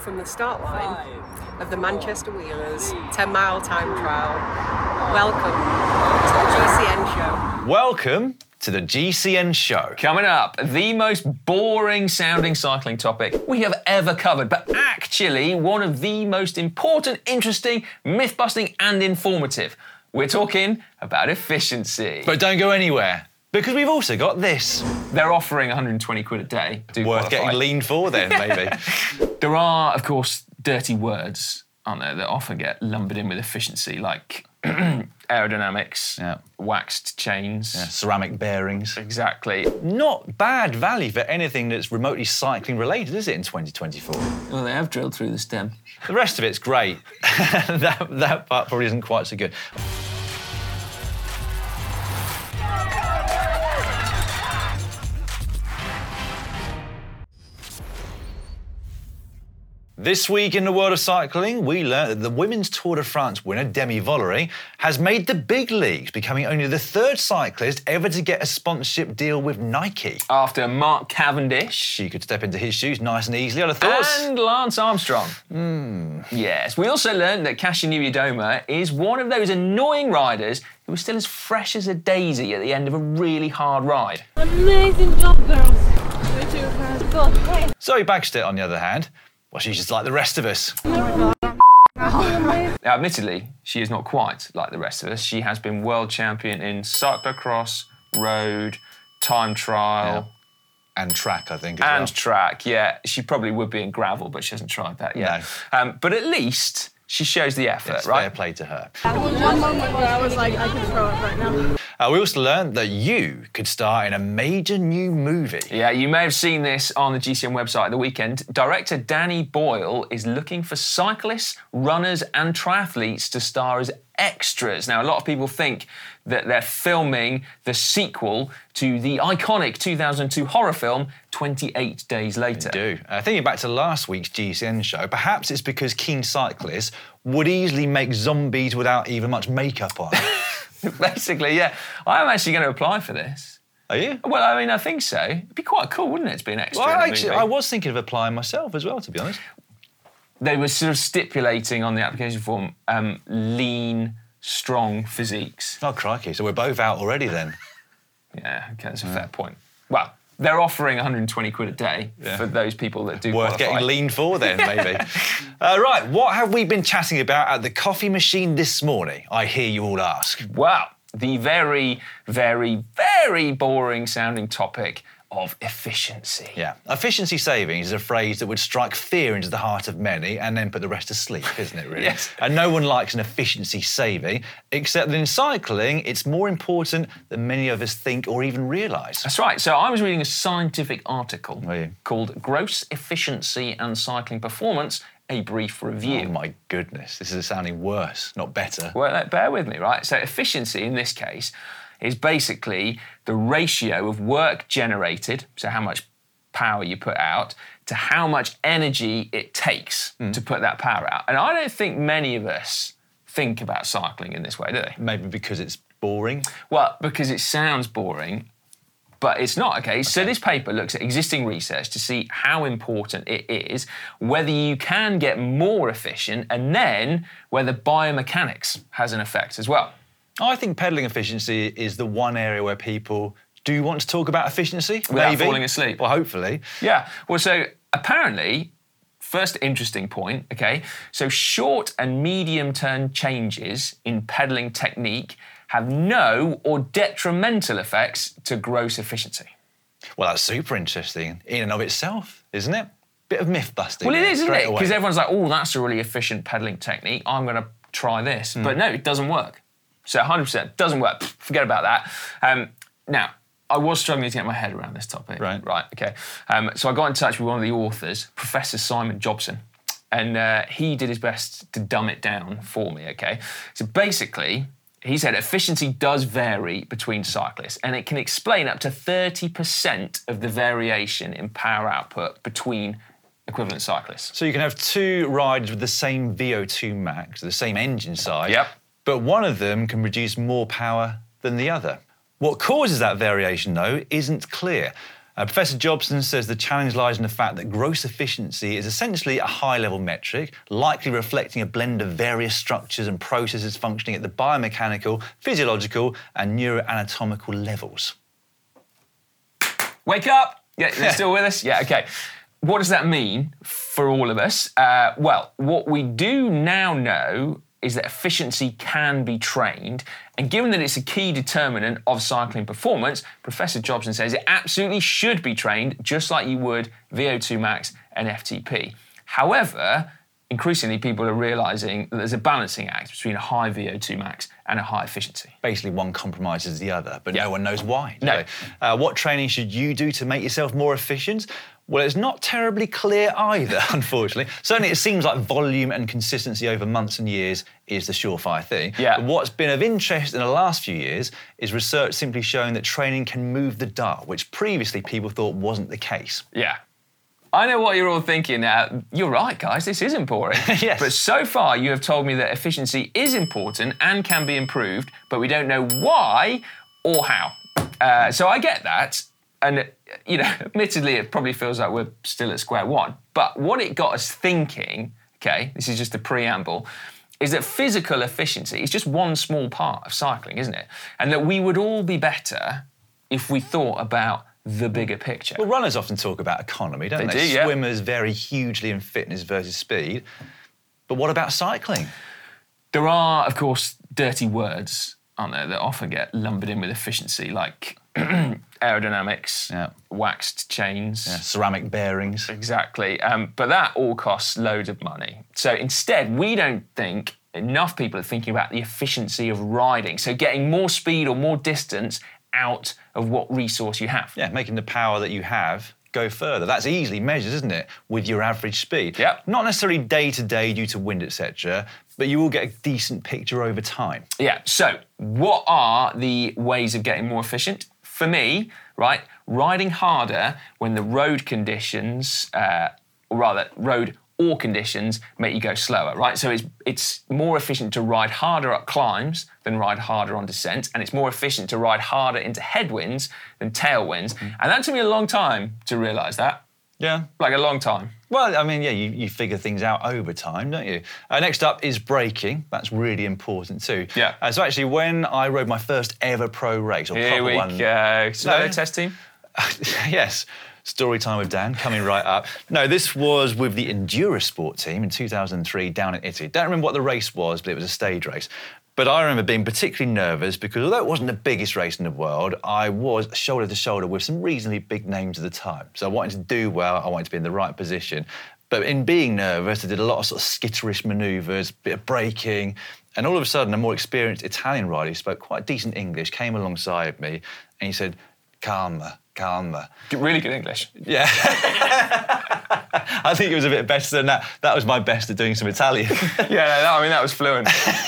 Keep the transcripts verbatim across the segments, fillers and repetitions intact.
from the start line of the Manchester Wheelers ten mile time trial. Welcome to the G C N show. Welcome to the G C N show. Coming up, the most boring sounding cycling topic we have ever covered, but actually one of the most important, interesting, myth-busting and informative. We're talking about efficiency. But don't go anywhere, because we've also got this. They're offering one hundred twenty quid a day. Do Worth qualify. getting lean for then, maybe. There are, of course, dirty words, aren't there, that often get lumbered in with efficiency, like aerodynamics, yeah. waxed chains. Yeah, ceramic bearings. Exactly. Not bad value for anything that's remotely cycling related, is it, in twenty twenty-four? Well, they have drilled through the stem. The rest of it's great. that, that part probably isn't quite so good. This week in the world of cycling, we learned that the Women's Tour de France winner, Demi Vollering, has made the big leagues, becoming only the third cyclist ever to get a sponsorship deal with Nike. After Mark Cavendish. She could step into his shoes nice and easily, I'd have thought. And Lance Armstrong. Mm. Yes. We also learned that Kasia Niewiadoma is one of those annoying riders who is still as fresh as a daisy at the end of a really hard ride. Amazing job, girls. You two have got great. Zoe Bagstedt, on the other hand, well, she's just like the rest of us. Now, admittedly, she is not quite like the rest of us. She has been world champion in cyclocross, road, time trial. Yeah. And track, I think, as And well. track, yeah. She probably would be in gravel, but she hasn't tried that yet. No. Um, but at least she shows the effort, It's right? fair play to her. There was one moment where I was like, I could throw it right now. Uh, we also learned that you could star in a major new movie. Yeah, you may have seen this on the G C N website at the weekend. Director Danny Boyle is looking for cyclists, runners and triathletes to star as extras. Now, a lot of people think that they're filming the sequel to the iconic two thousand two horror film, twenty-eight days later. Do. Uh, thinking back to last week's G C N show, perhaps it's because keen cyclists would easily make zombies without even much makeup on. Basically, yeah. I'm actually going to apply for this. Are you? Well, I mean, I think so. It'd be quite cool, wouldn't it, to be an extra Well, in a actually, movie? I was thinking of applying myself as well, to be honest. They were sort of stipulating on the application form um, lean, strong physiques. Oh, crikey. So we're both out already then. Yeah, okay, that's a fair point. Well, they're offering one hundred twenty quid a day Yeah. for those people that do Worth qualify. getting lean for then, maybe. uh, right, what have we been chatting about at the coffee machine this morning? I hear you all ask. Well, the very, very, very boring sounding topic of efficiency. Yeah. Efficiency savings is a phrase that would strike fear into the heart of many and then put the rest to sleep, isn't it, really? Yes. And no one likes an efficiency saving, except that in cycling, it's more important than many of us think or even realise. That's right. So I was reading a scientific article Were you? called Gross Efficiency and Cycling Performance, a Brief Review. Oh, my goodness. This is sounding worse, not better. Well, bear with me, right? So efficiency in this case is basically the ratio of work generated, so how much power you put out, to how much energy it takes Mm. to put that power out. And I don't think many of us think about cycling in this way, do they? Maybe because it's boring. Well, because it sounds boring, but it's not, okay? okay? So this paper looks at existing research to see how important it is, whether you can get more efficient, and then whether biomechanics has an effect as well. I think pedalling efficiency is the one area where people do want to talk about efficiency. Without maybe. falling asleep. Well, hopefully. Yeah, well, so apparently, first interesting point, okay, so short and medium term changes in pedalling technique have no or detrimental effects to gross efficiency. Well, that's super interesting in and of itself, isn't it? Bit of myth busting. Well, it there, is, isn't straight it? away. Because everyone's like, oh, that's a really efficient pedalling technique. I'm going to try this. Mm. But no, it doesn't work. So one hundred percent doesn't work. Pfft, forget about that. Um, now, I was struggling to get my head around this topic. Right. Right, okay. Um, so I got in touch with one of the authors, Professor Simon Jobson, and uh, he did his best to dumb it down for me, okay? So basically, he said efficiency does vary between cyclists, and it can explain up to thirty percent of the variation in power output between equivalent cyclists. So you can have two riders with the same V O two max, the same engine size, Yep. but one of them can produce more power than the other. What causes that variation, though, isn't clear. Uh, Professor Jobson says the challenge lies in the fact that gross efficiency is essentially a high-level metric, likely reflecting a blend of various structures and processes functioning at the biomechanical, physiological and neuroanatomical levels. Wake up! Yeah, they're still with us? Yeah, okay. What does that mean for all of us? Uh, well, what we do now know is that efficiency can be trained. And given that it's a key determinant of cycling performance, Professor Jobson says it absolutely should be trained just like you would V O two max and F T P. However, increasingly people are realising that there's a balancing act between a high V O two max and a high efficiency. Basically, one compromises the other, but Yeah. no one knows why. do No. they? Uh, what training should you do to make yourself more efficient? Well, it's not terribly clear either, unfortunately. Certainly, it seems like volume and consistency over months and years is the surefire thing. Yeah. But what's been of interest in the last few years is research simply showing that training can move the dial, which previously people thought wasn't the case. Yeah. I know what you're all thinking. Uh, you're right, guys, this is important. Yes. But so far, you have told me that efficiency is important and can be improved, but we don't know why or how. Uh, so I get that. And, you know, admittedly, it probably feels like we're still at square one. But what it got us thinking, okay, this is just a preamble, is that physical efficiency is just one small part of cycling, isn't it? And that we would all be better if we thought about the bigger picture. Well, runners often talk about economy, don't They they? do, yeah. Swimmers vary hugely in fitness versus speed. But what about cycling? There are, of course, dirty words, aren't there, that often get lumbered in with efficiency, like aerodynamics, Yeah. waxed chains. Yeah, ceramic bearings. Exactly. Um, but that all costs loads of money. So instead, we don't think enough people are thinking about the efficiency of riding. So getting more speed or more distance out of what resource you have. Yeah, making the power that you have go further. That's easily measured, isn't it, with your average speed? Yep. Not necessarily day to day due to wind, et cetera, but you will get a decent picture over time. Yeah, so what are the ways of getting more efficient? For me, right, riding harder when the road conditions, uh, or rather, road or conditions make you go slower, right? So it's it's more efficient to ride harder up climbs than ride harder on descent, and it's more efficient to ride harder into headwinds than tailwinds. Mm. And that took me a long time to realise that. Yeah. Like a long time. Well, I mean, yeah, you, you figure things out over time, don't you? Uh, next up is braking. That's really important too. Yeah. Uh, so actually, when I rode my first ever pro race, or Here proper we one, go. Slow No. test team. yes. Story time with Dan, coming right up. No, this was with the Endurasport team in two thousand three down in Italy. Don't remember what the race was, but it was a stage race. But I remember being particularly nervous because although it wasn't the biggest race in the world, I was shoulder to shoulder with some reasonably big names at the time. So I wanted to do well, I wanted to be in the right position. But in being nervous, I did a lot of sort of skitterish manoeuvres, bit of braking, and all of a sudden a more experienced Italian rider who spoke quite decent English came alongside me and he said, calma, calma. Really good English. Yeah. I think it was a bit better than that. That was my best at doing some Italian. Yeah, no, that, I mean, that was fluent.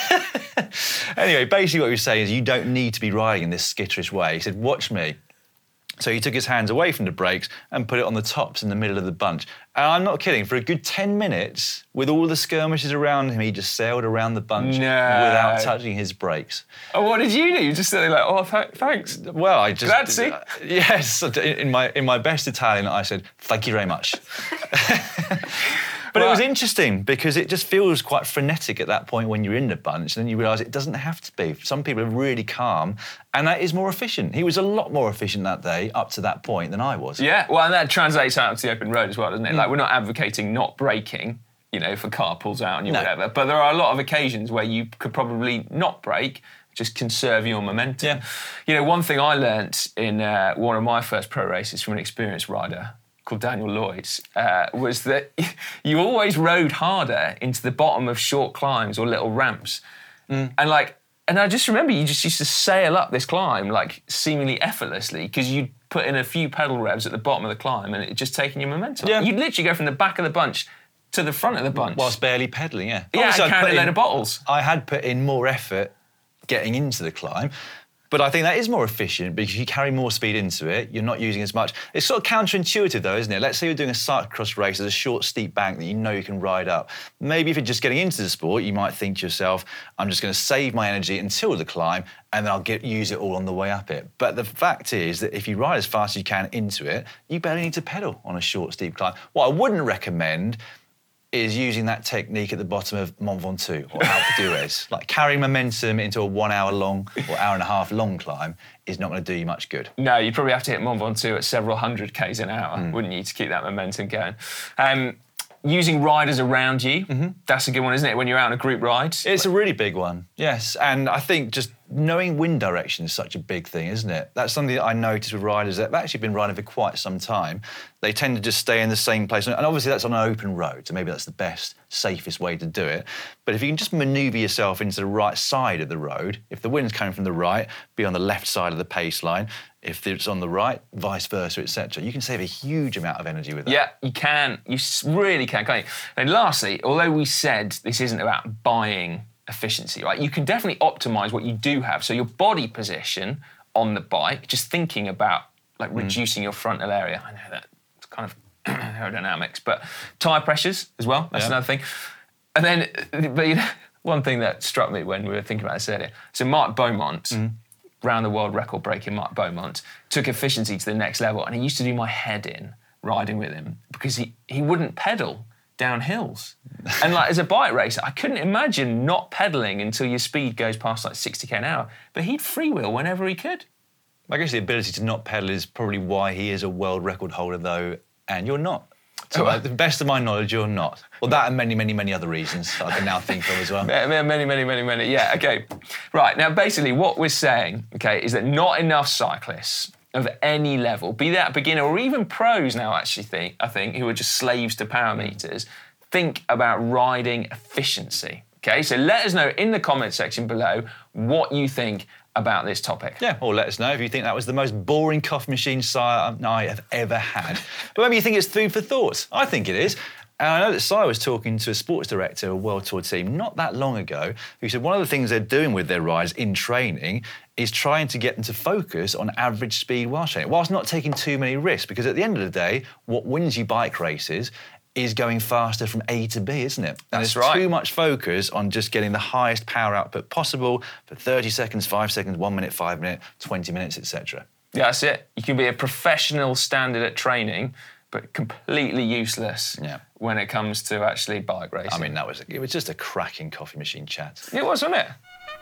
Anyway, basically what he was saying is you don't need to be riding in this skitterish way. He said, watch me. So he took his hands away from the brakes and put it on the tops in the middle of the bunch. And I'm not kidding, for a good ten minutes, with all the skirmishes around him, he just sailed around the bunch No. without touching his brakes. Oh, what did you do? You just said like, oh, th- thanks. Well, I just... Grazie. Uh, yes, in my, in my best Italian, I said, thank you very much. But it was interesting because it just feels quite frenetic at that point when you're in the bunch, and then you realise it doesn't have to be. Some people are really calm, and that is more efficient. He was a lot more efficient that day up to that point than I was. Yeah, well, and that translates out to the open road as well, doesn't it? Mm. Like, we're not advocating not braking, you know, if a car pulls out on you, No. whatever. But there are a lot of occasions where you could probably not brake, just conserve your momentum. Yeah. You know, one thing I learnt in uh, one of my first pro races from an experienced rider called Daniel Lloyd, uh, was that you always rode harder into the bottom of short climbs or little ramps. Mm. And like, and I just remember you just used to sail up this climb like seemingly effortlessly because you'd put in a few pedal revs at the bottom of the climb and it just taking your momentum. Yeah. You'd literally go from the back of the bunch to the front of the bunch. Whilst barely pedalling, yeah. Yeah, Obviously, and I'd carrying put a load in- of bottles. I had put in more effort getting into the climb, But I think that is more efficient because you carry more speed into it. You're not using as much. It's sort of counterintuitive though, isn't it? Let's say you're doing a cyclocross race. There's a short, steep bank that you know you can ride up. Maybe if you're just getting into the sport, you might think to yourself, I'm just going to save my energy until the climb and then I'll get use it all on the way up it. But the fact is that if you ride as fast as you can into it, you barely need to pedal on a short, steep climb. What I wouldn't recommend is using that technique at the bottom of Mont Ventoux or Alpe d'Huez. Like carrying momentum into a one hour long or hour and a half long climb is not going to do you much good. No, you'd probably have to hit Mont Ventoux at several hundred k's an hour, Mm. wouldn't you, to keep that momentum going? Um, using riders around you, mm-hmm. that's a good one, isn't it, when you're out on a group ride? It's a really big one, yes. And I think just knowing wind direction is such a big thing, isn't it? That's something that I noticed with riders that have actually been riding for quite some time. They tend to just stay in the same place. And obviously that's on an open road, so maybe that's the best, safest way to do it. But if you can just manoeuvre yourself into the right side of the road, if the wind's coming from the right, be on the left side of the pace line. If it's on the right, vice versa, et cetera. You can save a huge amount of energy with that. Yeah, you can. You really can, can't you? And lastly, although we said this isn't about buying efficiency, right? You can definitely optimize what you do have. So your body position on the bike, just thinking about like Mm. reducing your frontal area. I know that it's kind of aerodynamics, but tyre pressures as well. That's Yeah. another thing. And then, but you know, one thing that struck me when we were thinking about this earlier. So Mark Beaumont, Mm. round the world record breaking Mark Beaumont, took efficiency to the next level, and he used to do my head in riding with him because he, he wouldn't pedal down hills. And like as a bike racer, I couldn't imagine not pedaling until your speed goes past like sixty k an hour. But he'd freewheel whenever he could. I guess the ability to not pedal is probably why he is a world record holder, though, and you're not. To Oh. the best of my knowledge, you're not. Well, that and many, many, many other reasons that I can now think of as well. Many, many, many, many, many. Yeah, okay. Right, now basically what we're saying, okay, is that not enough cyclists of any level, be that beginner or even pros now actually think, I think, who are just slaves to power meters, think about riding efficiency. Okay, so let us know in the comment section below what you think about this topic. Yeah, or let us know if you think that was the most boring coffee machine sire I have ever had. But maybe you think it's food for thought. I think it is. And I know that Si was talking to a sports director of a World Tour team not that long ago who said one of the things they're doing with their riders in training is trying to get them to focus on average speed while training, whilst not taking too many risks. Because at the end of the day, what wins you bike races is going faster from A to B, isn't it? And That's there's right. too much focus on just getting the highest power output possible for thirty seconds, five seconds, one minute, five minutes, twenty minutes, et cetera. Yeah, that's it. You can be a professional standard at training, but completely useless Yeah. when it comes to actually bike racing. I mean, that was it was just a cracking coffee machine chat. It was, wasn't it?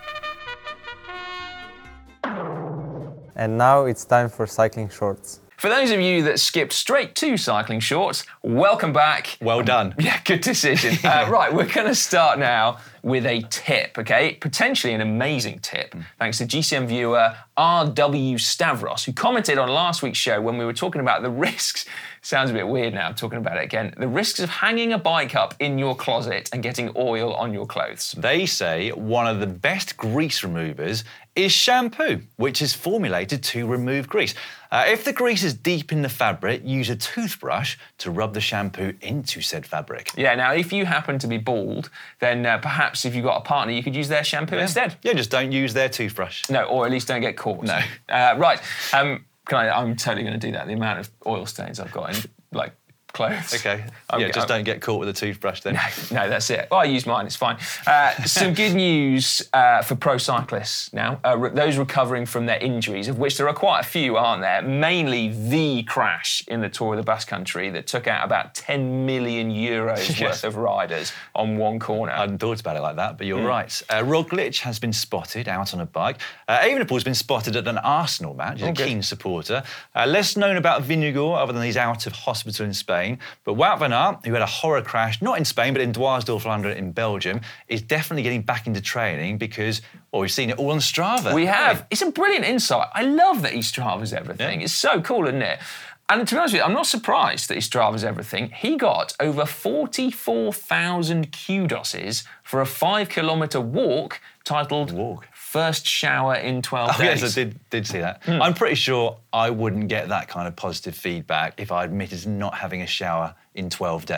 And now it's time for cycling shorts. For those of you that skipped straight to cycling shorts, welcome back. Well done. Yeah, good decision. Uh, right, we're going to start now with a tip, okay? Potentially an amazing tip, thanks to G C N viewer R W Stavros, who commented on last week's show when we were talking about the risks. Sounds a bit weird now, I'm talking about it again. The risks of hanging a bike up in your closet and getting oil on your clothes. They say one of the best grease removers is shampoo, which is formulated to remove grease. Uh, if the grease is deep in the fabric, use a toothbrush to rub the shampoo into said fabric. Yeah, now if you happen to be bald, then uh, perhaps if you've got a partner, you could use their shampoo instead. Yeah, just don't use their toothbrush. No, or at least don't get caught. No. Uh, right. Um, can I, I'm totally going to do that. The amount of oil stains I've got in, like, clothes. Okay. I'm- yeah, just I'm- don't get caught with a toothbrush then. No, that's it. Well, I use mine, it's fine. Uh, some good news uh, for pro cyclists now. Uh, re- those recovering from their injuries, of which there are quite a few, aren't there? Mainly the crash in the Tour of the Basque Country that took out about ten million euros Yes. worth of riders on one corner. I hadn't thought about it like that, but you're Mm. right. Uh, Roglic has been spotted out on a bike. Uh, Evenepoel's been spotted at an Arsenal match. He's Oh, a good. keen supporter. Uh, less known about Vingegaard, other than he's out of hospital in Spain. But Wout van Aert, who had a horror crash, not in Spain, but in Dwars-Flandre in Belgium, is definitely getting back into training because, well, we've seen it all on Strava. We have. haven't It's a brilliant insight. I love that he Strava's everything. Yeah. It's so cool, isn't it? And to be honest with you, I'm not surprised that he Strava's everything. He got over forty-four thousand kudos for a five kilometre walk titled Walk. First Shower in twelve Oh, Days. yes, I did, did see that. Hmm. I'm pretty sure I wouldn't get that kind of positive feedback if I admitted to not having a shower in twelve days.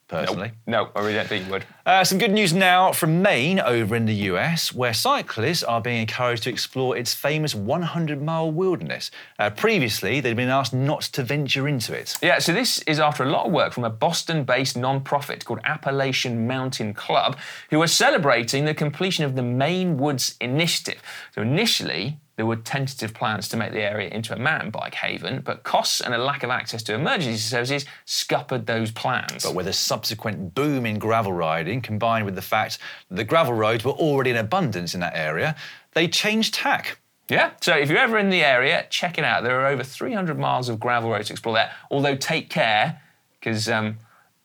personally. No, I really don't think you would. Uh, some good news now from Maine over in the U S, where cyclists are being encouraged to explore its famous hundred mile wilderness. Uh, previously, they'd been asked not to venture into it. Yeah, so this is after a lot of work from a Boston-based non-profit called Appalachian Mountain Club, who are celebrating the completion of the Maine Woods Initiative. So initially, there were tentative plans to make the area into a mountain bike haven, but costs and a lack of access to emergency services scuppered those plans. But with a subsequent boom in gravel riding, combined with the fact that the gravel roads were already in abundance in that area, they changed tack. Yeah, so if you're ever in the area, check it out. There are over three hundred miles of gravel road to explore there, although take care, because um,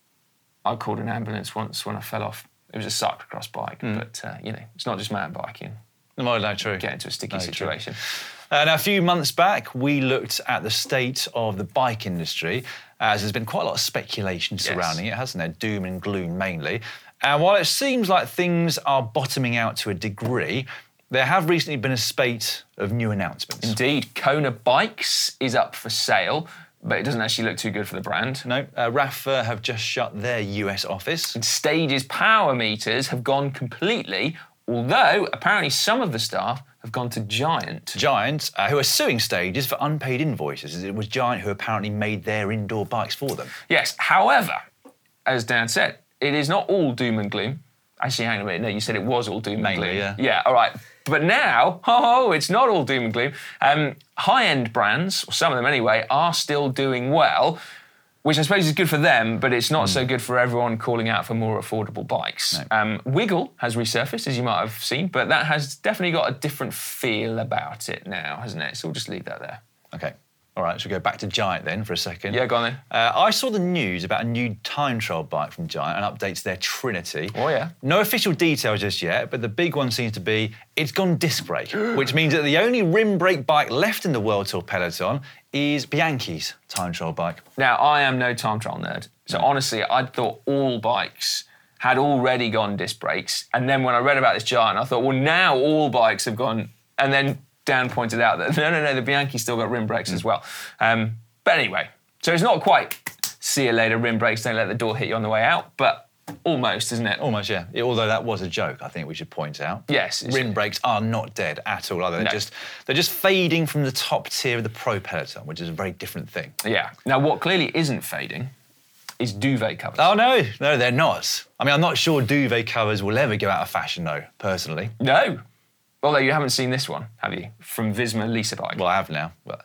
I called an ambulance once when I fell off. It was a cyclocross bike, mm. but, uh, you know, it's not just mountain biking. No, no, true. Get into a sticky no, situation. Uh, now, a few months back, we looked at the state of the bike industry, as there's been quite a lot of speculation surrounding yes. it, hasn't there? Doom and gloom mainly. And while it seems like things are bottoming out to a degree, there have recently been a spate of new announcements. Indeed. Kona Bikes is up for sale, but it doesn't actually look too good for the brand. No, uh, R A F uh, have just shut their U S office. And Stage's power meters have gone completely, although apparently some of the staff have gone to Giant. Giant, uh, who are suing Stages for unpaid invoices. It was Giant who apparently made their indoor bikes for them. Yes, however, as Dan said, it is not all doom and gloom. Actually, hang on a minute, no, you said it was all doom Mainly, and gloom. yeah. Yeah, all right. But now, oh, it's not all doom and gloom. Um, high-end brands, or some of them anyway, are still doing well, which I suppose is good for them, but it's not mm. so good for everyone calling out for more affordable bikes. No. Um, Wiggle has resurfaced, as you might have seen, but that has definitely got a different feel about it now, hasn't it? So we'll just leave that there. OK. All right, so we'll go back to Giant then for a second. Yeah, go on then. Uh, I saw the news about a new time trial bike from Giant and updates their Trinity. Oh, yeah. No official details just yet, but the big one seems to be it's gone disc brake, which means that the only rim brake bike left in the World Tour peloton is Bianchi's time trial bike. Now, I am no time trial nerd, so no. honestly, I thought all bikes had already gone disc brakes, and then when I read about this Giant, I thought, well, now all bikes have gone, and then Dan pointed out that, no, no, no, the Bianchi still got rim brakes mm. as well. Um, but anyway, so it's not quite see you later, rim brakes, don't let the door hit you on the way out, but almost, isn't it? Almost, yeah. It, although that was a joke, I think we should point out. Yes. Rim brakes are not dead at all, are they? They're, no. just, they're just fading from the top tier of the pro peloton, which is a very different thing. Yeah. Now, what clearly isn't fading is duvet covers. Oh, no. No, they're not. I mean, I'm not sure duvet covers will ever go out of fashion, though, personally. No. Although you haven't seen this one, have you? From Visma Lisa Bike. Well, I have now. But...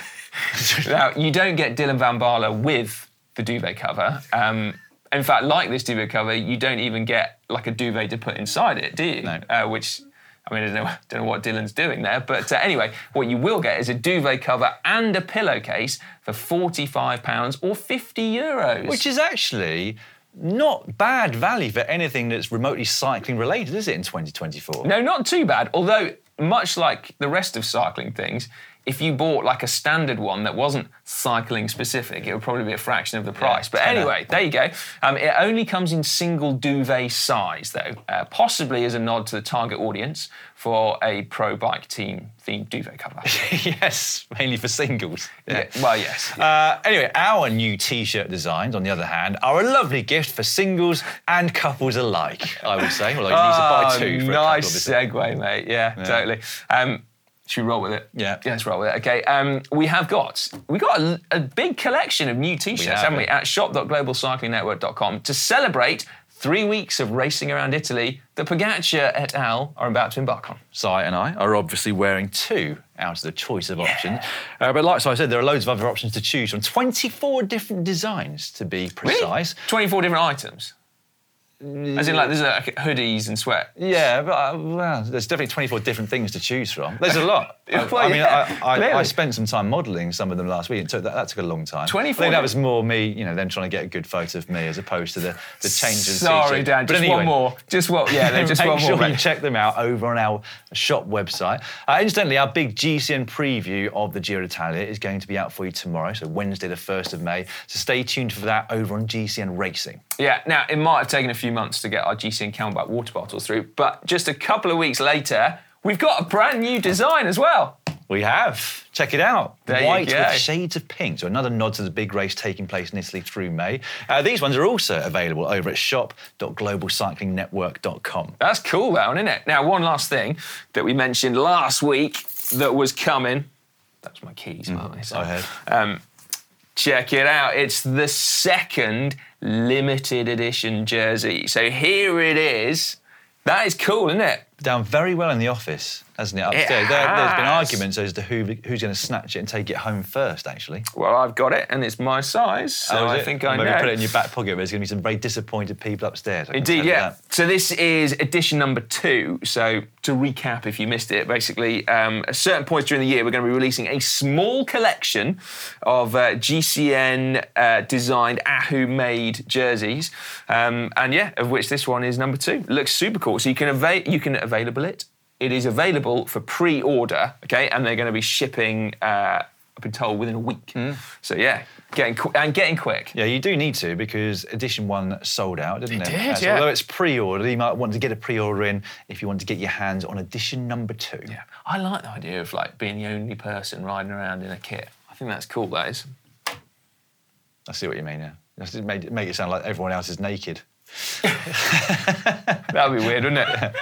now, you don't get Dylan Van Baarle with the duvet cover. Um, in fact, like this duvet cover, you don't even get like a duvet to put inside it, do you? No. Uh, which, I mean, I don't know, don't know what Dylan's doing there. But uh, anyway, what you will get is a duvet cover and a pillowcase for forty-five pounds or fifty euros. Which is actually not bad value for anything that's remotely cycling related, is it, in twenty twenty-four? No, not too bad. Although, much like the rest of cycling things, if you bought like a standard one that wasn't cycling specific, it would probably be a fraction of the price. Yeah, but anyway, there you go. Um, it only comes in single duvet size, though, uh, possibly as a nod to the target audience for a pro bike team themed duvet cover. Yes, mainly for singles. Yeah. Yeah, well, yes. Yeah. Uh, anyway, our new T-shirt designs, on the other hand, are a lovely gift for singles and couples alike, I would say. Well, you oh, need to buy two for nice a couple, segue, mate. Yeah, yeah. Totally. Um, Should we roll with it? Yeah. Yeah, let's roll with it. Okay, um, we have got we got a, a big collection of new T-shirts, have, haven't we, at shop dot global cycling network dot com to celebrate three weeks of racing around Italy that Pogacar et al. Are about to embark on. Si and I are obviously wearing two out of the choice of options. Uh, but like I said, there are loads of other options to choose from. twenty-four different designs, to be precise. Really? twenty-four different items? As in, like, there's like hoodies and sweat. Yeah, but uh, well, there's definitely twenty-four different things to choose from. There's a lot. I, well, I mean, yeah, I, I, I spent some time modelling some of them last week, and took that, that took a long time. twenty-four I think that was more me, you know, them trying to get a good photo of me as opposed to the, the change of the Sorry, t-shirt. Dan, But just anyway, one more. Just what? Yeah, no, just make one sure more. you check them out over on our shop website. Uh, incidentally, our big G C N preview of the Giro d'Italia is going to be out for you tomorrow, so Wednesday the first of May. So stay tuned for that over on G C N Racing. Yeah, now, it might have taken a few months to get our G C N Camelback water bottles through, but just a couple of weeks later, we've got a brand new design as well. We have. Check it out. There you White go. with shades of pink. So another nod to the big race taking place in Italy through May. Uh, these ones are also available over at shop dot global cycling network dot com. That's cool, that one, isn't it? Now, one last thing that we mentioned last week that was coming. That's my keys, by the way. So, I heard. Um, check it out. It's the second limited edition jersey. So here it is. That is cool, isn't it? Down very well in the office, hasn't it? Upstairs. It There, there's been has. arguments as to who, who's going to snatch it and take it home first, actually. Well, I've got it, and it's my size, so Oh, is I it? think Or I maybe know. put it in your back pocket, but there's going to be some very disappointed people upstairs. I can tell Indeed, you yeah. that. So this is edition number two. So to recap, if you missed it, basically, um, at certain points during the year, we're going to be releasing a small collection of uh, G C N uh, designed, Ahu-made jerseys, um, and yeah, of which this one is number two. Looks super cool. So you can avail, you can available it. It is available for pre-order, okay, and they're going to be shipping. Uh, I've been told within a week. So yeah, getting qu- and getting quick. Yeah, you do need to because edition one sold out, didn't it? It did, so yeah. Although it's pre-order, you might want to get a pre-order in if you want to get your hands on edition number two. Yeah, I like the idea of like being the only person riding around in a kit. I think that's cool. That is. I see what you mean, yeah. Just make, make it sound like everyone else is naked. That'd be weird, wouldn't it?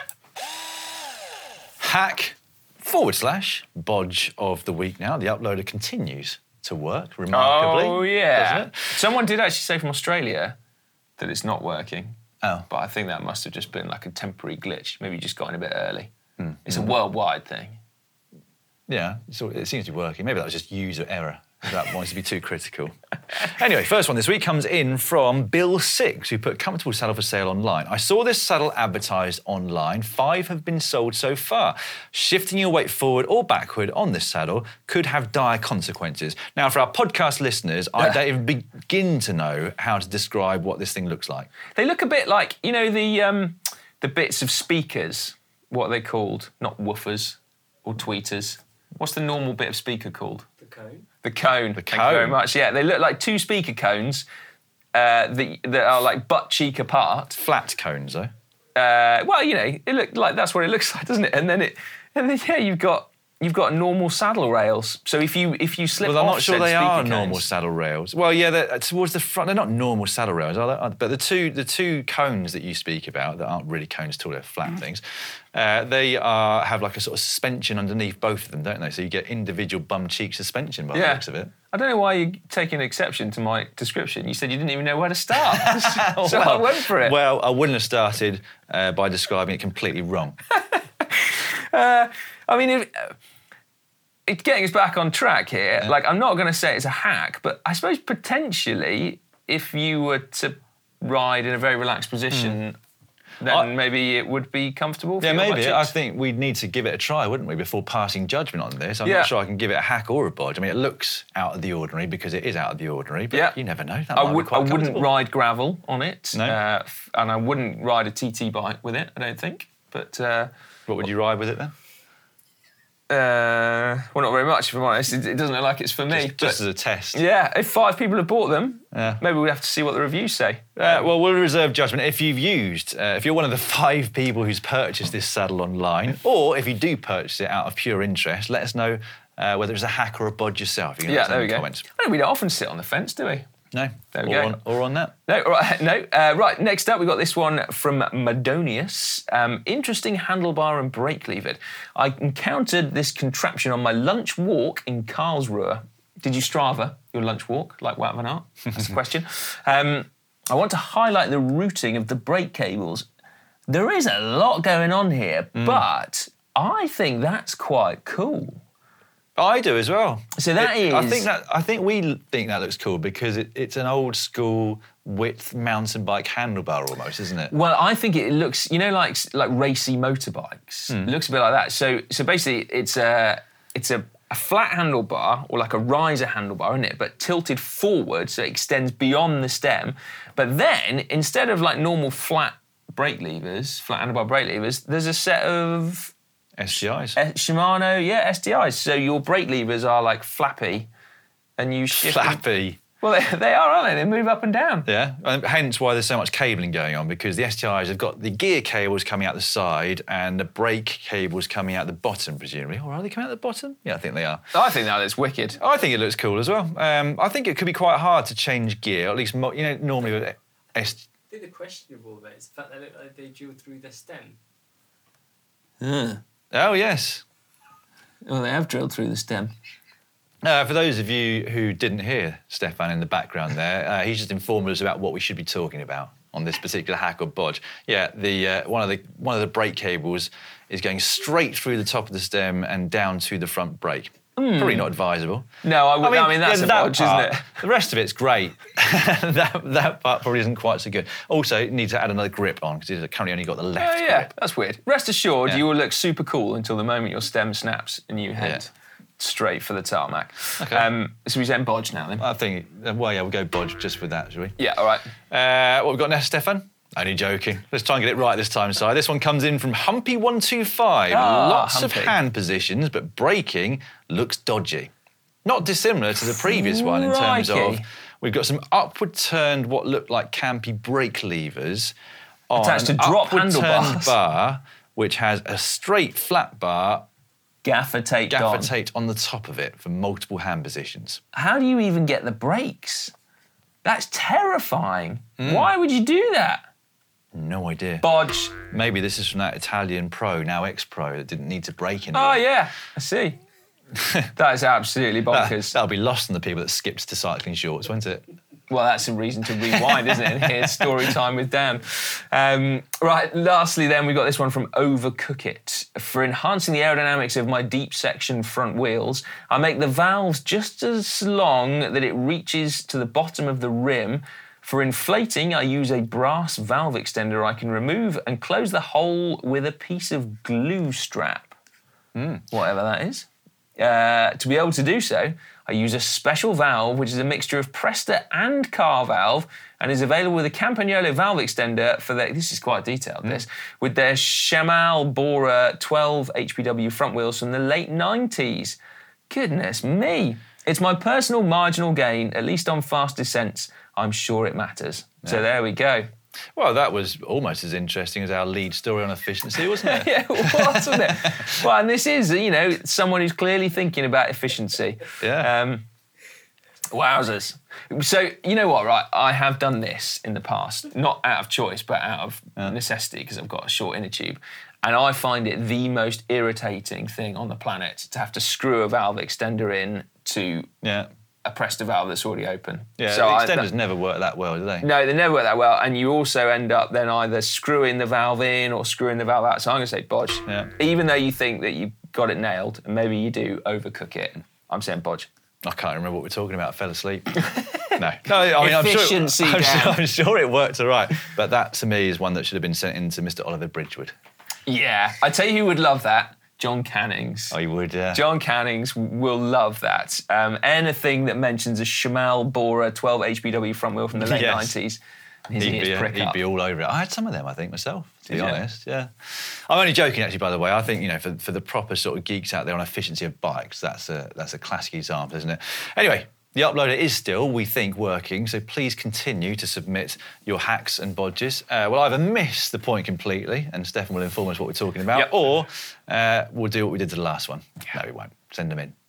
Hack forward slash bodge of the week now. The uploader continues to work remarkably. Oh yeah. Doesn't it? Someone did actually say from Australia that it's not working. Oh. But I think that must have just been like a temporary glitch. Maybe you just got in a bit early. Hmm. It's a worldwide thing. Yeah, so it seems to be working. Maybe that was just user error. That wants to be too critical. Anyway, first one this week comes in from Bill Six, who put comfortable saddle for sale online. I saw this saddle advertised online. Five have been sold so far. Shifting your weight forward or backward on this saddle could have dire consequences. Now, for our podcast listeners, I don't even begin to know how to describe what this thing looks like. They look a bit like, you know, the um, the bits of speakers. What are they called? Not woofers or tweeters. What's the normal bit of speaker called? The cone. The cone. The cone. Thank you very much. Yeah, they look like two speaker cones uh, that, that are like butt cheek apart. Flat cones, though. Uh, well, you know, it look like that's what it looks like, doesn't it? And then it, and then yeah, you've got you've got normal saddle rails. So if you if you slip Well, I'm off not sure said they are speaker normal cones- saddle rails. Well, yeah, they're towards the front. They're not normal saddle rails, are they? But the two the two cones that you speak about that aren't really cones at all, they're flat things. Uh, they are have like a sort of suspension underneath both of them, don't they? So you get individual bum cheek suspension by the Yeah. looks of it. I don't know why you're taking exception to my description. You said you didn't even know where to start, so I Well- went for it. Well, I wouldn't have started uh, by describing it completely wrong. I mean, if, uh, it, getting us back on track here, like I'm not going to say it's a hack, but I suppose potentially if you were to ride in a very relaxed position, then I- maybe it would be comfortable for Yeah, your butt maybe. I cheeks. think we'd need to give it a try, wouldn't we, before passing judgment on this? I'm Yeah. not sure I can give it a hack or a bodge. I mean, it looks out of the ordinary because it is out of the ordinary, but Yeah. you never know. That I, might be would, quite I wouldn't comfortable. ride gravel on it, No. uh, f- and I wouldn't ride a T T bike with it, I don't think. But, uh, What would you ride with it then? uh, well, not very much, if I'm honest. It, it doesn't look like it's for me. Just, just but- as a test. yeah, if five people have bought them, Yeah. maybe we'd have to see what the reviews say. Uh, well, we'll reserve judgment. If you've used, uh, if you're one of the five people who's purchased this saddle online, or if you do purchase it out of pure interest, let us know uh, whether it's a hack or a bodge yourself. You can let Yeah, us know there in we the go. comments. I don't, we don't often sit on the fence, do we? No, There we or, go. On, or on that. No, right, no. Uh, right, next up, we got this one from Madonius. Um, interesting handlebar and brake levered. I encountered this contraption on my lunch walk in Karlsruhe. Did you Strava your lunch walk, like Wout van Aert? That's the question. Um, I want to highlight the routing of the brake cables. There is a lot going on here, but I think that's quite cool. I do as well. So that It- I is- think that I think we think that looks cool because it, it's an old school width mountain bike handlebar almost, isn't it? Well, I think it looks, you know, like like racy motorbikes. It looks a bit like that. So, so basically, it's a it's a, a flat handlebar or like a riser handlebar, isn't it? But tilted forward, so it extends beyond the stem. But then, instead of like normal flat brake levers, flat handlebar brake levers, there's a set of S G Is. uh, Shimano, yeah, S D Is. So your brake levers are like flappy, and you shift. them- Flappy. Well, they, they are, aren't they? They move up and down. Yeah, and hence why there's so much cabling going on, because the S T Is have got the gear cables coming out the side and the brake cables coming out the bottom, presumably. Or are they coming out the bottom? Yeah, I think they are. I think that looks wicked. I think it looks cool as well. Um, I think it could be quite hard to change gear, or at least, mo- you know, normally with S... I think the questionable bit is the fact that they look like they drilled through the stem. Yeah. Oh, yes. Well, they have drilled through the stem. Uh, for those of you who didn't hear Stefan in the background there, uh, he's just informed us about what we should be talking about on this particular hack or bodge. Yeah, the uh, one of the one of the brake cables is going straight through the top of the stem and down to the front brake. Mm. Probably not advisable. No, I, would, I, mean, I mean, that's yeah, a that bodge, part, isn't it? The rest of it's great. that, that part probably isn't quite so good. Also, you need to add another grip on, because it's currently only got the left Oh, yeah, grip. that's weird. Rest assured, Yeah. you will look super cool until the moment your stem snaps and you head Yeah. straight for the tarmac. Okay. Um, so we saying bodge now, then? I think, well, yeah, we'll go bodge just with that, shall we? Yeah, all right. Uh, what have we got next, Stefan? Only joking. Let's try and get it right this time, Si. This one comes in from Humpy one two five. Ah, Lots Humpy. of hand positions, but braking looks dodgy. Not dissimilar to the previous one in terms of Crikey. we've got some upward turned, what look like campy brake levers on Attached to an drop upward turned handlebars. bar, which has a straight flat bar, Gaffer taped gaffer on. taped on the top of it for multiple hand positions. How do you even get the brakes? That's terrifying. Hmm. Why would you do that? No idea. Bodge. Maybe this is from that Italian pro, now ex-pro, that didn't need to brake anymore. Oh, yeah, I see. That is absolutely That, bonkers. that'll be lost on the people that skipped to cycling shorts, won't it? Well, that's a reason to rewind, isn't it? And here's story time with Dan. Um, right, lastly then, we've got this one from Overcook It. For enhancing the aerodynamics of my deep section front wheels, I make the valves just as long that it reaches to the bottom of the rim. For inflating, I use a brass valve extender I can remove and close the hole with a piece of glue strap. Mm. Whatever that is. Uh, to be able to do so, I use a special valve, which is a mixture of Presta and car valve, and is available with a Campagnolo valve extender for their, this is quite detailed, this, with their Shamal Bora twelve H P W front wheels from the late nineties. Goodness me. It's my personal marginal gain, at least on fast descents. I'm sure it matters. So Yeah. there we go. Well, that was almost as interesting as our lead story on efficiency, wasn't it? Yeah, it was, wasn't it? Well, and this is, you know, someone who's clearly thinking about efficiency. Yeah. Um, wowzers. So, you know what, right? I have done this in the past, not out of choice, but out of necessity, because I've got a short inner tube. And I find it the most irritating thing on the planet to have to screw a valve extender in to Yeah. a Presta valve that's already open. Yeah, So the I- extenders that- never work that well, do they? No, they never work that well, and you also end up then either screwing the valve in or screwing the valve out. So I'm going to say bodge. Yeah. Even though you think that you've got it nailed, and maybe you do overcook it, I'm saying bodge. I can't remember what we're talking about. I fell asleep. no. No, I mean, Efficiency, I'm, sure, I'm, Dan. sure, I'm sure it worked all right. But that, to me, is one that should have been sent in to Mister Oliver Bridgewood. Yeah, I tell you who would love that. John Cannings. I would, yeah. John Cannings will love that. Um, anything that mentions a Shamal Bora twelve H P W front wheel from the late Yes. nineties, his He'd ears be, prick he'd up. be all over it. I had some of them, I think, myself, to Did be you? honest. Yeah. I'm only joking, actually, by the way. I think, you know, for, for the proper sort of geeks out there on efficiency of bikes, that's a, that's a classic example, isn't it? Anyway, the uploader is still, we think, working, so please continue to submit your hacks and bodges. Uh, we'll either miss the point completely, and Stefan will inform us what we're talking about, Yep. or uh, we'll do what we did to the last one. No, we won't. Send them in.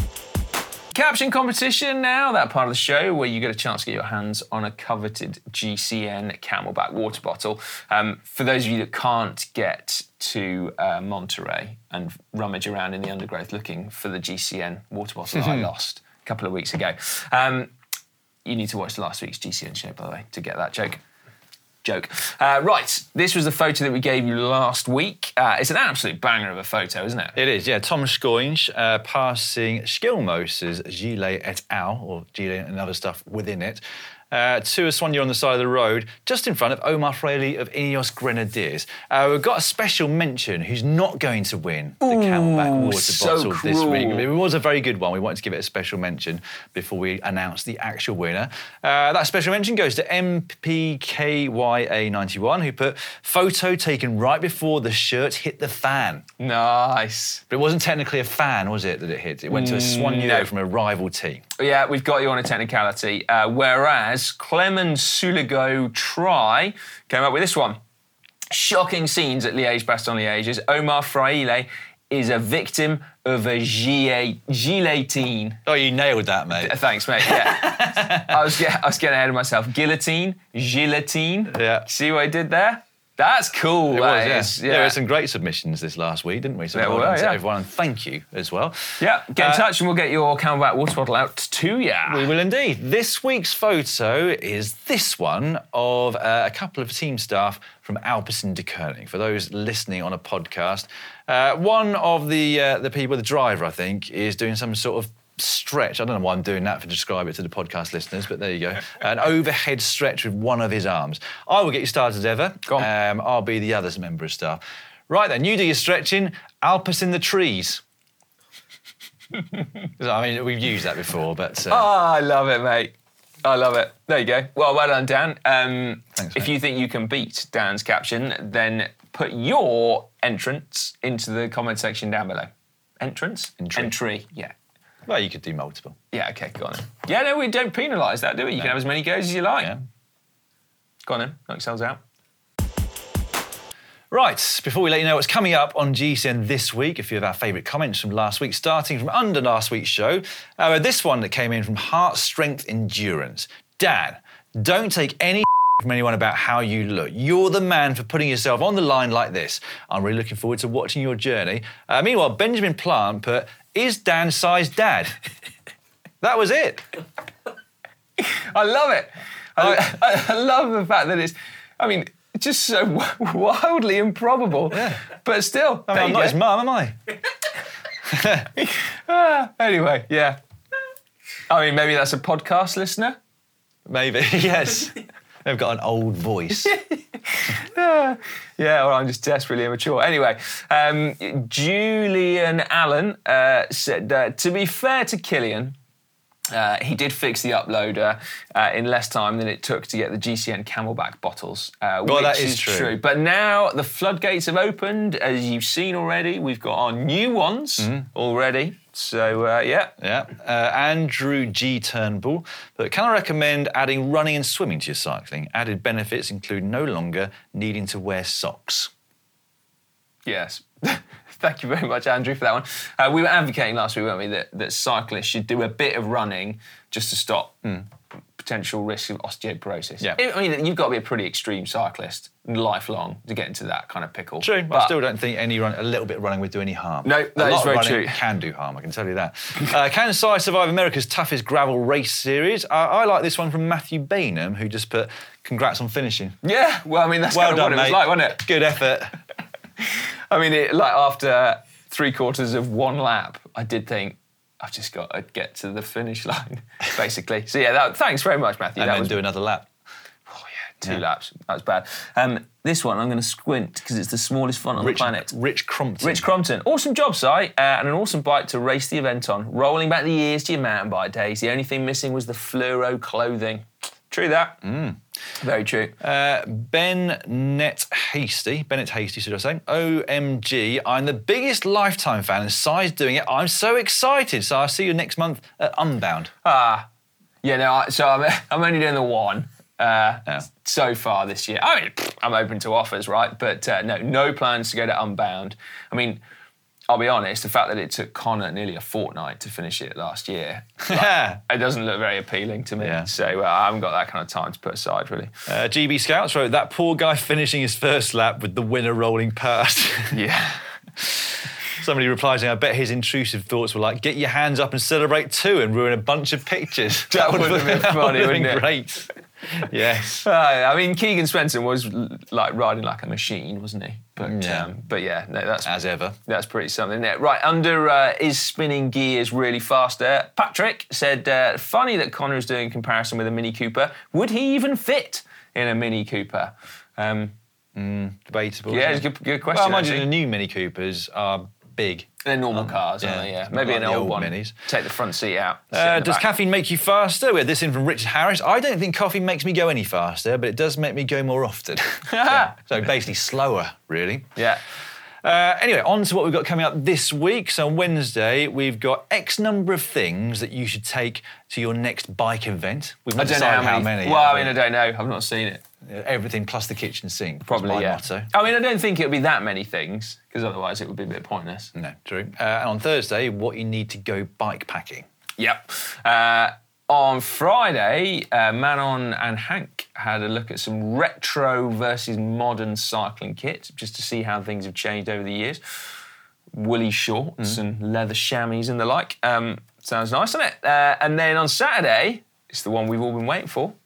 Caption competition now, that part of the show where you get a chance to get your hands on a coveted G C N Camelback water bottle. Um, for those of you that can't get to uh, Monterey and rummage around in the undergrowth looking for the G C N water bottle that I lost a couple of weeks ago, um, you need to watch last week's G C N show, by the way, to get that joke. Joke. Uh, right, this was the photo that we gave you last week. Uh, it's an absolute banger of a photo, isn't it? It is, yeah. Tom Scoinge uh, passing Skilmos's Gillet et al., or Gillet and other stuff within it. uh, to a Soignier on the side of the road, just in front of Omar Fraley of Ineos Grenadiers. Uh, we've got a special mention who's not going to win the Camelback water so bottle this cruel. week. It was a very good one. We wanted to give it a special mention before we announce the actual winner. Uh, that special mention goes to M P K Y A ninety-one, who put photo taken right before the shirt hit the fan. Nice. But it wasn't technically a fan, was it, that it hit? It went to a Soignier No. from a rival team. Yeah, we've got you on a technicality. Uh, whereas Clement Suligo Try came up with this one. Shocking scenes at Liège-Bastogne-Liège as Omar Fraile is a victim of a gilet- guillotine. Oh, you nailed that, mate. Uh, Thanks, mate. Yeah. I, was get, I was getting ahead of myself. Guillotine, guillotine. Yeah. See what I did there? That's cool. It that was, yeah. is, Yeah, there were some great submissions this last week, didn't we? So There well were, done to yeah. everyone, and thank you as well. Yeah, get in Uh, touch and we'll get your Camelback water bottle out to you. We will indeed. This week's photo is this one of uh, a couple of team staff from Alpecin de Koning. For those listening on a podcast, uh, one of the uh, the people, the driver, I think, is doing some sort of stretch. I don't know why I'm doing that to describe it to the podcast listeners, but there you go. An overhead stretch with one of his arms. I will get you started as ever. Go on. Um, I'll be the other member of staff. Right then, you do your stretching. Alpes in the trees. I mean, we've used that before, but... Uh, Oh, I love it, mate. I love it. There you go. Well, well done, Dan. Um, Thanks, if mate. you think you can beat Dan's caption, then put your entrance into the comment section down below. Entrance? Entry. Entry, yeah. well, you could do multiple. Yeah, okay, go on then. Yeah, no, we don't penalise that, do we? You can have as many goes as you like. Yeah. Go on then, knock yourselves out. Right, before we let you know what's coming up on G C N this week, a few of our favourite comments from last week, starting from under last week's show. Uh, this one that came in from Heart Strength Endurance. Dan, don't take any from anyone about how you look. You're the man for putting yourself on the line like this. I'm really looking forward to watching your journey. Uh, meanwhile, Benjamin Plant put, is Dan size dad? That was it. I love it. I, I, I love the fact that it's, I mean, just so wildly improbable. Yeah. But still, I mean, there I'm you not go. his mum, am I? Ah, anyway, yeah. I mean, maybe that's a podcast listener. Maybe, yes. They've got an old voice. Yeah, or I'm just desperately immature. Anyway, um, Julian Allen uh, said, uh, to be fair to Killian, uh, he did fix the uploader uh, in less time than it took to get the G C N Camelback bottles, uh, Well, which that is true. But now the floodgates have opened, as you've seen already. We've got our new ones Mm-hmm. already. So, uh, yeah. Yeah. Uh, Andrew G. Turnbull. But can I recommend adding running and swimming to your cycling? Added benefits include no longer needing to wear socks. Yes. Thank you very much, Andrew, for that one. Uh, we were advocating last week, weren't we, that, that cyclists should do a bit of running just to stop potential risk of osteoporosis. Yeah. I mean, you've got to be a pretty extreme cyclist, lifelong, to get into that kind of pickle. True, but I still don't think any run, a little bit of running would do any harm. No, that a lot is of very running true. can do harm, I can tell you that. uh, can Si survive America's toughest gravel race series? I, I like this one from Matthew Bainham, who just put, congrats on finishing. Yeah, well, I mean, that's Well kind of done, what it was mate. like, wasn't it? Good effort. I mean, it, like after three quarters of one lap, I did think, I've just got to get to the finish line, basically. So, yeah, that, thanks very much, Matthew. And that then was do another lap. Oh, yeah, two Yeah. laps. That was bad. Um, this one, I'm going to squint because it's the smallest font on Rich, the planet. Rich Crompton. Rich Crompton. Awesome job, Si, uh, and an awesome bike to race the event on. Rolling back the years to your mountain bike days. The only thing missing was the fluoro clothing. True that. Mm. Very true. Uh, Bennett Hasty, Bennett Hasty, should I say? O M G, I'm the biggest Lifetime fan, and Si's doing it. I'm so excited. So I'll see you next month at Unbound. Ah, yeah, no, I, so I'm, I'm only doing the one uh, Yeah. so far this year. I mean, pfft, I'm open to offers, right? But uh, no, no plans to go to Unbound. I mean, I'll be honest, the fact that it took Connor nearly a fortnight to finish it last year, like, it doesn't look very appealing to me. Yeah. So uh, I haven't got that kind of time to put aside, really. Uh, G B Scouts wrote, that poor guy finishing his first lap with the winner rolling past. Yeah. Somebody replies saying, I bet his intrusive thoughts were like, get your hands up and celebrate too and ruin a bunch of pictures. That would have been that funny, would have wouldn't been it? great. Yes. Uh, I mean, Keegan Spencer was like riding like a machine, wasn't he? But Yeah. um, but yeah, no, that's As ever. That's pretty something there. Right, under uh, is spinning gears really faster? Patrick said, uh, funny that Connor is doing comparison with a Mini Cooper. Would he even fit in a Mini Cooper? Um, Debatable. yeah, isn't it's a it? good, good question. Well, I imagine actually. the new Mini Coopers are big. They're normal Um, cars, yeah. aren't they? Yeah, Not maybe like an the old, old one. Minis. Take the front seat out. sit Uh, in the does back. caffeine make you faster? We had this in from Richard Harris. I don't think coffee makes me go any faster, but it does make me go more often. Yeah. So basically slower, really. Yeah. Uh, anyway, on to what we've got coming up this week. So on Wednesday, we've got X number of things that you should take to your next bike event. We've I not don't know decided how many. Well, yet, I mean, I don't know. I've not seen it. but everything plus the kitchen sink. was Probably, my yeah. motto. I mean, I don't think it would be that many things, because otherwise it would be a bit pointless. No, true. Uh, and on Thursday, what you need to go bike packing. Yep. Uh, on Friday, uh, Manon and Hank had a look at some retro versus modern cycling kits, just to see how things have changed over the years. Woolly shorts and leather chamois and the like. Um, sounds nice, doesn't it? Uh, and then on Saturday, it's the one we've all been waiting for.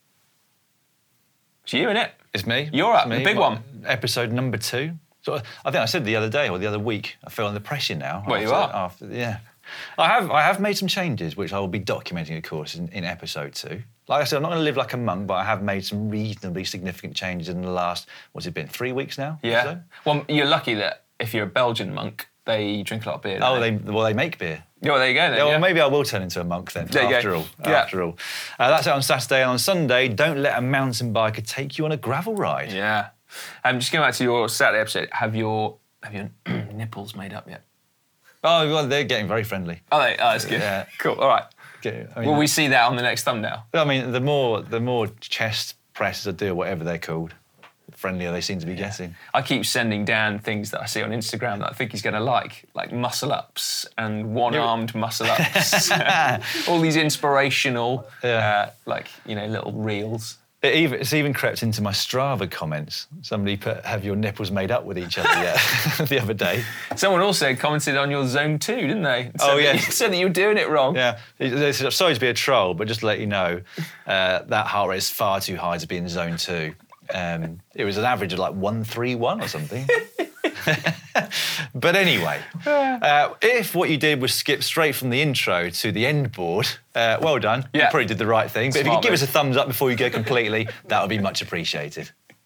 It's you, innit? It's me. You're It's up, me. the big What, one. Episode number two. So I think I said the other day or the other week, I feel under pressure now. Well, you after- are. After, yeah. I have I have made some changes, which I will be documenting, of course, in, in episode two. Like I said, I'm not going to live like a monk, but I have made some reasonably significant changes in the last, what's it been, three weeks now? Yeah. or so? Well, you're lucky that if you're a Belgian monk, they drink a lot of beer. don't Oh, they well they make beer. Yeah, well, there you go then. Yeah, well, yeah. maybe I will turn into a monk then. There you after go. all, Yeah. after all, uh, that's out on Saturday. And on Sunday, don't let a mountain biker take you on a gravel ride. Yeah. Um, just going back to your Saturday episode, have your have your nipples made up yet? Oh, well, they're getting very friendly. Oh, they, oh that's good. Yeah. Cool. All right. Get- I mean, Will we see that on the next thumbnail? I mean, the more the more chest presses I do, whatever they're called, the friendlier they seem to be getting. I keep sending Dan things that I see on Instagram that I think he's going to like, like muscle ups and one-armed muscle ups. All these inspirational, Yeah. uh, like, you know, little reels. It even, it's even crept into my Strava comments. Somebody put, "Have your nipples made up with each other yet?" the other day. Someone also commented on your zone two, didn't they? And Oh, said that yeah. you- Said that you were doing it wrong. Yeah, they said, sorry to be a troll, but just to let you know, uh, that heart rate is far too high to be in zone two. Um, it was an average of like one three one or something. But anyway, uh, if what you did was skip straight from the intro to the end board, uh, well done. Yeah. You probably did the right thing. But if you Smart could give us a move. thumbs up before you go completely, that would be much appreciated.